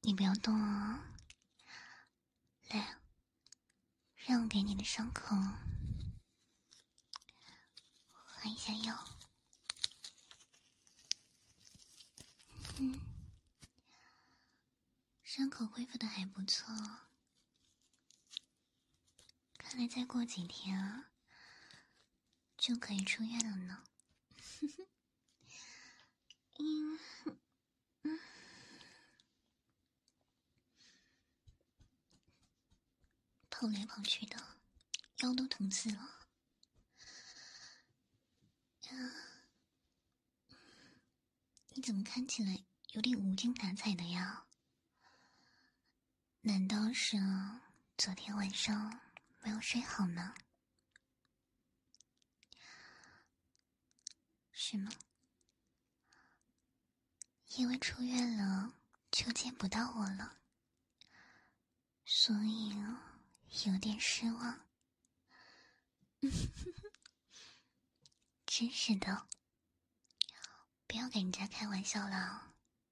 你不要动啊！来，让我给你的伤口换一下药。伤口恢复的还不错，看来再过几天啊，就可以出院了呢。跑来跑去的，腰都疼死了。你怎么看起来有点无精打采的呀？难道是昨天晚上没有睡好呢？是吗？因为出院了就见不到我了，所以有点失望。真是的，不要跟人家开玩笑了。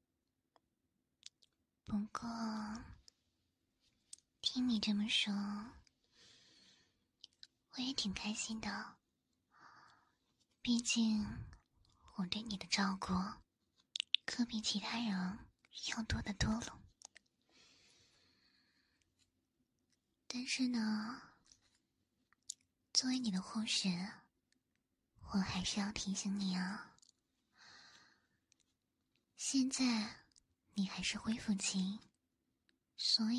不过听你这么说，我也挺开心的，毕竟我对你的照顾可比其他人要多得多了。但是呢，作为你的护士，我还是要提醒你啊，现在你还是恢复期，所以